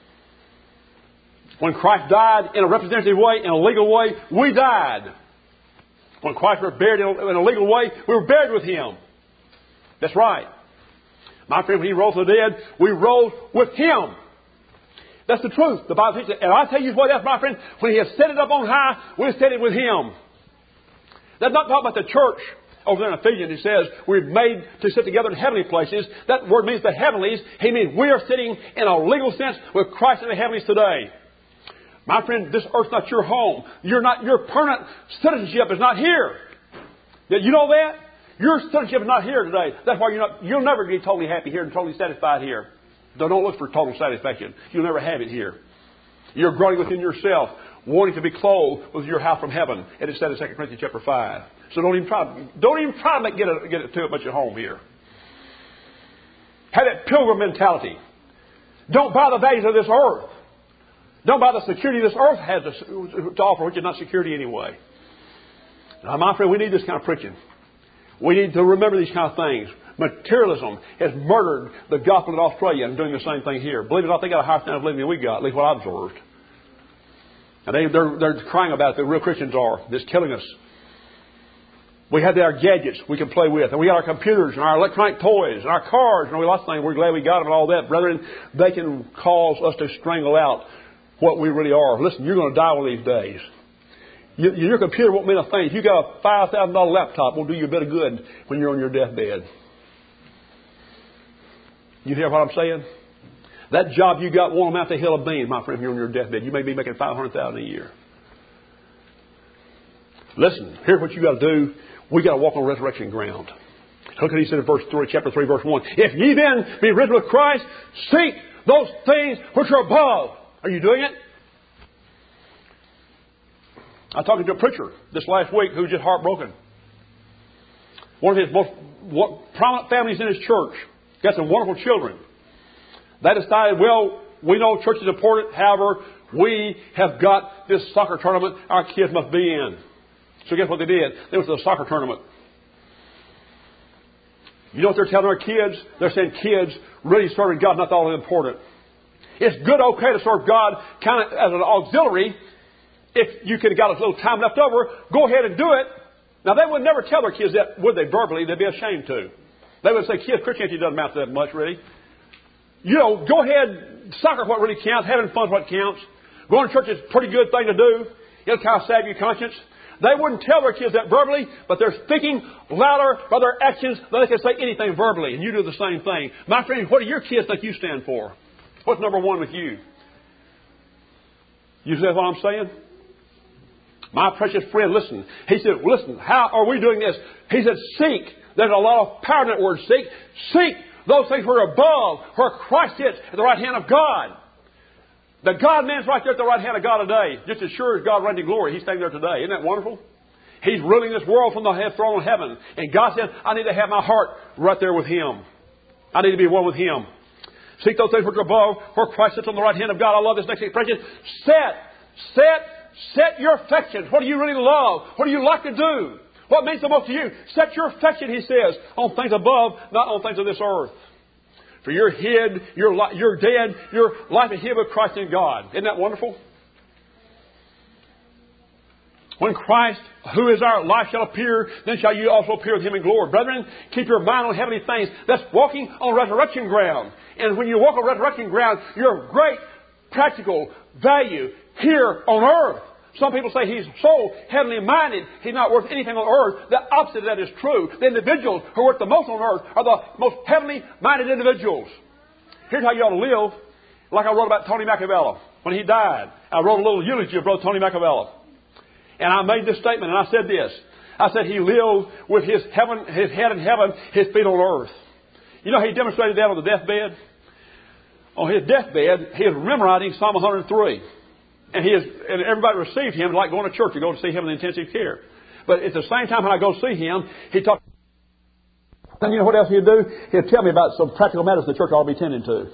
When Christ died in a representative way, in a legal way, we died. When Christ was buried in a legal way, we were buried with Him. That's right. My friend, when He rose from the dead, we rose with Him. That's the truth. The Bible teaches it. And I tell you what else, my friend, when He has set it up on high, we'll set it with Him. That's not talking about the church. Over there in Ephesians, it says we're made to sit together in heavenly places. That word means the heavenlies. He means we are sitting in a legal sense with Christ in the heavenlies today. My friend, this earth's not your home. Your permanent citizenship is not here. Did you know that? Your citizenship is not here today. That's why you'll never be totally happy here and totally satisfied here. Don't look for total satisfaction. You'll never have it here. You're growing within yourself, wanting to be clothed with your house from heaven. And it said in 2 Corinthians chapter 5. So don't even try to get it too much at home here. Have that pilgrim mentality. Don't buy the values of this earth. Don't buy the security this earth has to offer, which is not security anyway. Now, my friend, we need this kind of preaching. We need to remember these kind of things. Materialism has murdered the gospel in Australia and doing the same thing here. Believe it or not, they got a higher standard of living than we got, at least what I've observed. And they're crying about it. The real Christians are. It's killing us. We have our gadgets we can play with. And we got our computers and our electronic toys and our cars and all lots of things. We're glad we got them and all that. Brethren, they can cause us to strangle out what we really are. Listen, you're going to die one of these days. Your computer won't mean a thing. If you got a $5,000 laptop, it will do you a bit of good when you're on your deathbed. You hear what I'm saying? That job you got won't amount to a hill of beans, my friend, if you're on your deathbed. You may be making $500,000 a year. Listen, here's what you got to do. We got to walk on resurrection ground. Look what he said in chapter 3, verse 1. If ye then be risen with Christ, seek those things which are above. Are you doing it? I was talking to a preacher this last week who was just heartbroken. One of his most prominent families in his church. Got some wonderful children. They decided, well, we know church is important. However, we have got this soccer tournament our kids must be in. So guess what they did? They went to the soccer tournament. You know what they're telling their kids? They're saying, kids, really serving God not all that important. It's good, okay, to serve God kind of as an auxiliary. If you could have got a little time left over, go ahead and do it. Now, they would never tell their kids that, would they, verbally? They'd be ashamed to. They would say, kids, Christianity doesn't amount to that much, really. You know, go ahead, soccer what really counts, having fun is what counts. Going to church is a pretty good thing to do. It'll kind of salve your conscience. They wouldn't tell their kids that verbally, but they're speaking louder by their actions than they can say anything verbally. And you do the same thing. My friend, what do your kids think you stand for? What's number one with you? You see what I'm saying? My precious friend, listen. He said, listen, how are we doing this? He said, seek. There's a lot of power in that word, seek. Seek those things who are above, where Christ sits at the right hand of God. The God-man's right there at the right hand of God today. Just as sure as God reigns in glory, He's standing there today. Isn't that wonderful? He's ruling this world from the throne of heaven. And God said, I need to have my heart right there with Him. I need to be one with Him. Seek those things which are above, where Christ sits on the right hand of God. I love this next expression. Set your affections. What do you really love? What do you like to do? What means the most to you? Set your affection, He says, on things above, not on things of this earth. For you're hid, you're dead, your life is hid with Christ in God. Isn't that wonderful? When Christ, who is our life, shall appear, then shall you also appear with Him in glory. Brethren, keep your mind on heavenly things. That's walking on resurrection ground. And when you walk on resurrection ground, you're of great practical value here on earth. Some people say he's so heavenly minded, he's not worth anything on earth. The opposite of that is true. The individuals who are worth the most on earth are the most heavenly minded individuals. Here's how you ought to live. Like I wrote about Tony Macavella. When he died, I wrote a little eulogy of Brother Tony Macavella. And I made this statement, and I said this. I said he lived with his head in heaven, his feet on earth. You know, he demonstrated that on the deathbed. On his deathbed, he was memorizing Psalm 103. And everybody received him like going to church to go to see him in intensive care. But at the same time, when I go see him, he talked. And you know what else he'd do? He'd tell me about some practical matters the church ought to be tending to.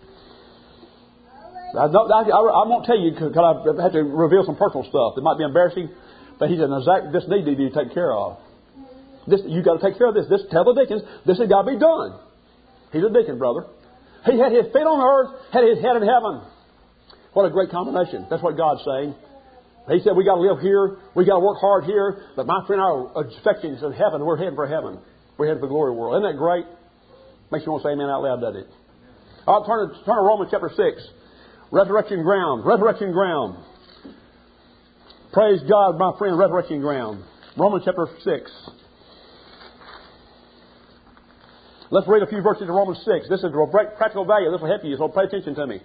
I won't tell you because I have to reveal some personal stuff that might be embarrassing. But he said, Zach, this need to be taken care of. You got to take care of this. Tell the deacons, this has got to be done. He's a deacon, brother. He had his feet on earth, had his head in heaven. What a great combination. That's what God's saying. He said we got to live here. We got to work hard here. But my friend, our affections in heaven, we're heading for heaven. We're heading for the glory world. Isn't that great? Makes you want to say amen out loud, doesn't it? All right, turn to Romans chapter 6. Resurrection ground. Resurrection ground. Praise God, my friend, resurrection ground. Romans chapter 6. Let's read a few verses in Romans 6. This is a great practical value. This will help you, so pay attention to me.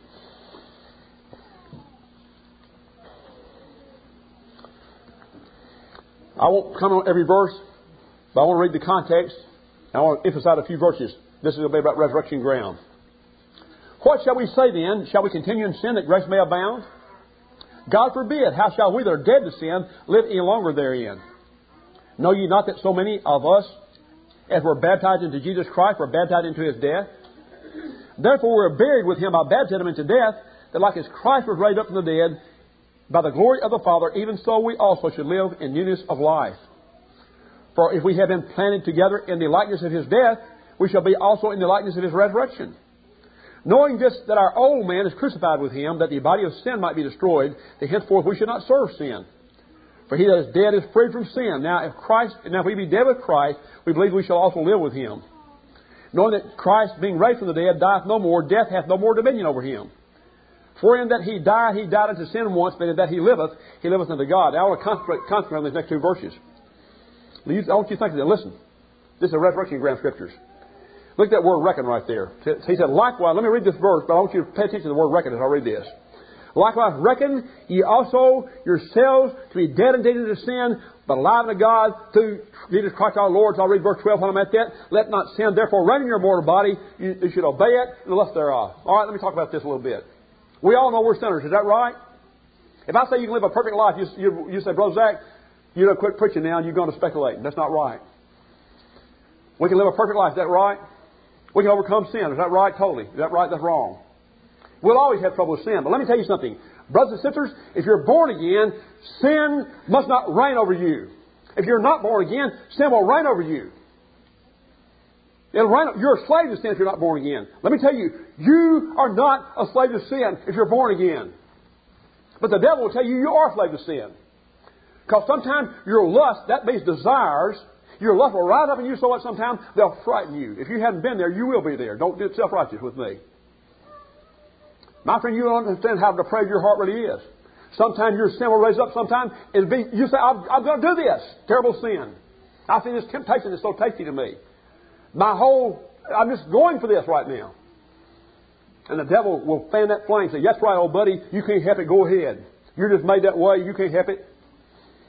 I won't come on every verse, but I want to read the context. I want to emphasize a few verses. This is going to be about resurrection ground. What shall we say then? Shall we continue in sin that grace may abound? God forbid. How shall we that are dead to sin live any longer therein? Know ye not that so many of us, as were baptized into Jesus Christ, were baptized into His death? Therefore we are buried with Him by baptism into death, that like as Christ was raised up from the dead, by the glory of the Father, even so we also should live in newness of life. For if we have been planted together in the likeness of His death, we shall be also in the likeness of His resurrection. Knowing this, that our old man is crucified with Him, that the body of sin might be destroyed, that henceforth we should not serve sin. For he that is dead is freed from sin. Now if we be dead with Christ, we believe we shall also live with Him. Knowing that Christ, being raised from the dead, dieth no more, death hath no more dominion over Him. For in that He died unto sin once, but in that He liveth unto God. Now I want to concentrate on these next two verses. I want you to think of that. Listen. This is a resurrection ground scriptures. Look at that word reckon right there. He said, likewise, let me read this verse, but I want you to pay attention to the word reckon as I read this. Likewise, reckon ye also yourselves to be dead indeed unto sin, but alive unto God through Jesus Christ our Lord. So I'll read verse 12 when I'm at that. Let not sin therefore reign in your mortal body. You should obey it and the lust thereof. All right, let me talk about this a little bit. We all know we're sinners. Is that right? If I say you can live a perfect life, you say, Brother Zach, you don't quit preaching now and you're going to speculate. That's not right. We can live a perfect life. Is that right? We can overcome sin. Is that right? Totally. Is that right? That's wrong. We'll always have trouble with sin. But let me tell you something. Brothers and sisters, if you're born again, sin must not reign over you. If you're not born again, sin will reign over you. You're a slave to sin if you're not born again. Let me tell you, you are not a slave to sin if you're born again. But the devil will tell you you are a slave to sin. Because sometimes your lust, that means desires, your lust will rise up in you so much sometimes they'll frighten you. If you haven't been there, you will be there. Don't get self-righteous with me. My friend, you don't understand how depraved your heart really is. Sometimes your sin will raise up. Sometimes you say, I'm going to do this. Terrible sin. I see this temptation is so tasty to me. I'm just going for this right now. And the devil will fan that flame and say, that's right, old buddy. You can't help it. Go ahead. You're just made that way. You can't help it.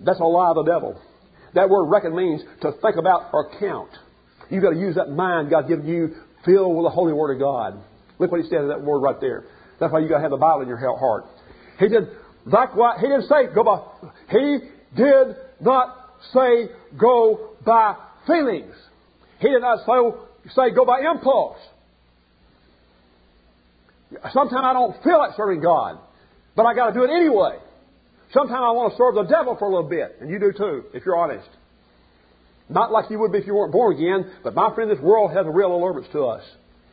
That's a lie of the devil. That word reckon means to think about or count. You've got to use that mind God's given you filled with the Holy Word of God. Look what he said in that word right there. That's why you've got to have the Bible in your heart. He said, likewise, he didn't say go by, he did not say go by feelings. He did not say go by impulse. Sometimes I don't feel like serving God, but I got to do it anyway. Sometimes I want to serve the devil for a little bit, and you do too, if you're honest. Not like you would be if you weren't born again, but my friend, this world has a real allurements to us.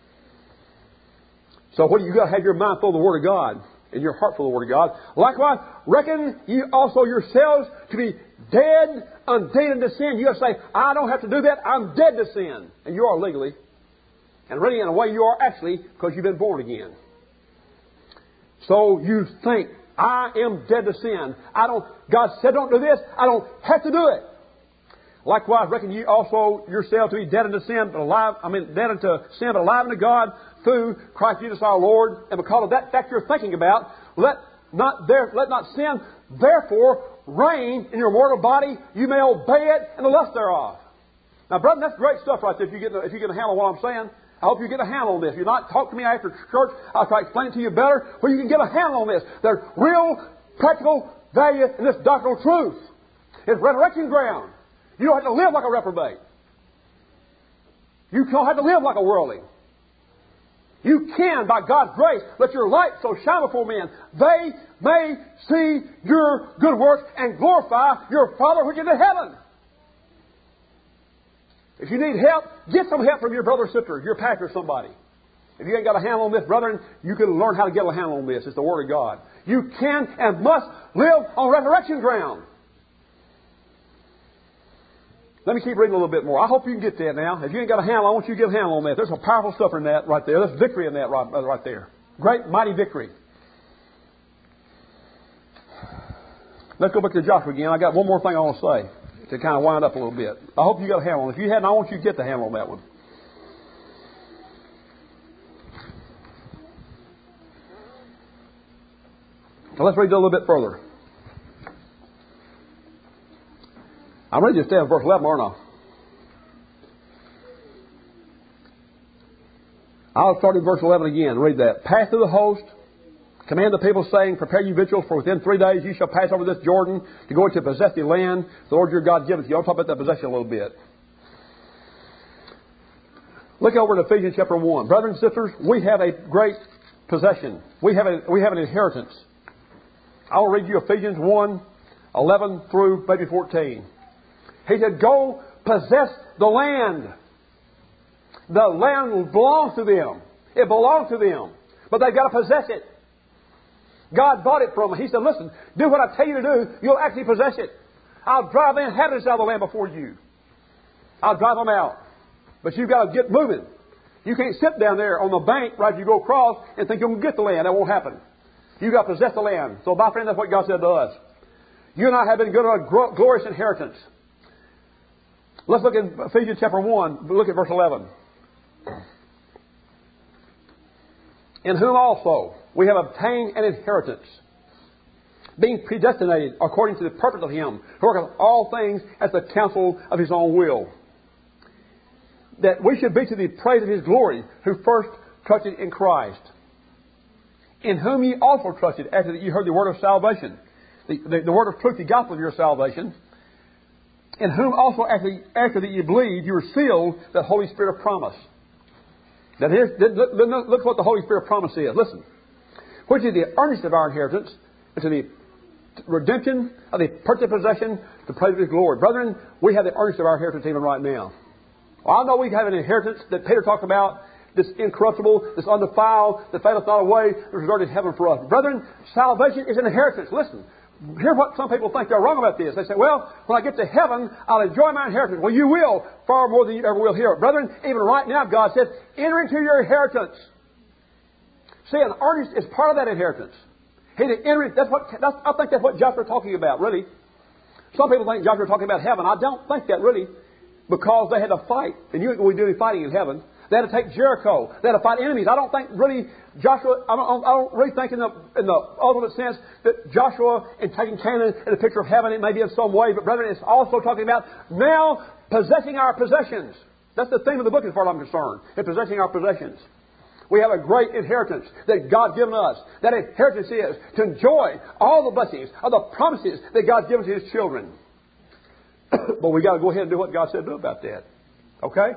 So what do you got to have your mind full of the Word of God, and your heart full of the Word of God? Likewise, reckon ye also yourselves to be dead unto sin. You got to say, I don't have to do that. I'm dead to sin, and you are legally, and really in a way you are actually because you've been born again. So you think, I am dead to sin. God said don't do this. I don't have to do it. Likewise, reckon ye also yourselves to be dead unto sin, but alive. Dead unto sin, but alive unto God through Christ Jesus our Lord. And because of that fact you're thinking about, let not sin therefore reign in your mortal body. You may obey it in the lust thereof. Now, brother, that's great stuff right there. If you get a handle on what I'm saying, I hope you get a handle on this. If you're not, talk to me after church. I'll try to explain it to you better, where you can get a handle on this. There's real practical value in this doctrinal truth. It's resurrection ground. You don't have to live like a reprobate. You don't have to live like a worldling. You can, by God's grace, let your light so shine before men, they may see your good works and glorify your Father which is in heaven. If you need help, get some help from your brother or sister, your pastor or somebody. If you ain't got a handle on this, brethren, you can learn how to get a handle on this. It's the Word of God. You can and must live on resurrection ground. Let me keep reading a little bit more. I hope you can get that now. If you ain't got a handle, I want you to get a handle on that. There's some powerful stuff in that right there. There's victory in that right there. Great, mighty victory. Let's go back to Joshua again. I got one more thing I want to say to kind of wind up a little bit. I hope you got a handle on it. If you hadn't, I want you to get the handle on that one. So let's read it a little bit further. I'm ready to stay in verse 11, aren't I? I'll start in verse 11 again. Read that. Pass through the host. Command the people, saying, prepare you victuals, for within 3 days you shall pass over this Jordan to go into possess the land the Lord your God giveth you. I'll talk about that possession a little bit. Look over at Ephesians chapter 1. Brothers and sisters, we have a great possession. We have an inheritance. I'll read you Ephesians 1, 11 through maybe 14. He said, go possess the land. The land belongs to them. It belongs to them. But they've got to possess it. God bought it from them. He said, listen, do what I tell you to do. You'll actually possess it. I'll drive the inhabitants out of the land before you. I'll drive them out. But you've got to get moving. You can't sit down there on the bank right as you go across and think you're going to get the land. That won't happen. You've got to possess the land. So, my friend, that's what God said to us. You and I have been given a glorious inheritance. Let's look at Ephesians chapter 1. Look at verse 11. In whom also we have obtained an inheritance, being predestinated according to the purpose of Him, who worketh all things as the counsel of His own will, that we should be to the praise of His glory, who first trusted in Christ, in whom ye also trusted after that ye heard the word of salvation, the word of truth, the gospel of your salvation, in whom also after that ye believed, you were sealed the Holy Spirit of promise. Now look what the Holy Spirit of promise is. Listen. Which is the earnest of our inheritance, unto the redemption of the purchased possession, to praise of His glory. Brethren, we have the earnest of our inheritance even right now. Well, I know we have an inheritance that Peter talked about, this incorruptible, this undefiled, that faileth not away, that is reserved in heaven for us. Brethren, salvation is an inheritance. Listen, here's what some people think they're wrong about this. They say, well, when I get to heaven, I'll enjoy my inheritance. Well, you will, far more than you ever will here. Brethren, even right now, God said, enter into your inheritance. See, an earnest is part of that inheritance. I think that's what Joshua is talking about, really. Some people think Joshua is talking about heaven. I don't think that, really, because they had to fight. And you ain't going to do any fighting in heaven. They had to take Jericho. They had to fight enemies. I don't think really Joshua, I don't really think in the ultimate sense that Joshua in taking Canaan is a picture of heaven. It may be in some way, but brethren, it's also talking about now possessing our possessions. That's the theme of the book as far as I'm concerned, in possessing our possessions. We have a great inheritance that God's given us. That inheritance is to enjoy all the blessings of the promises that God's given to His children. But we got to go ahead and do what God said to do about that. Okay?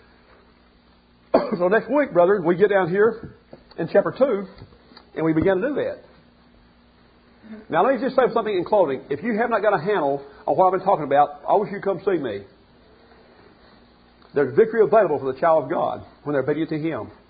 So next week, brethren, we get down here in chapter 2 and we begin to do that. Now let me just say something in closing. If you have not got a handle on what I've been talking about, I wish you'd come see me. There's victory available for the child of God when they're obedient to Him.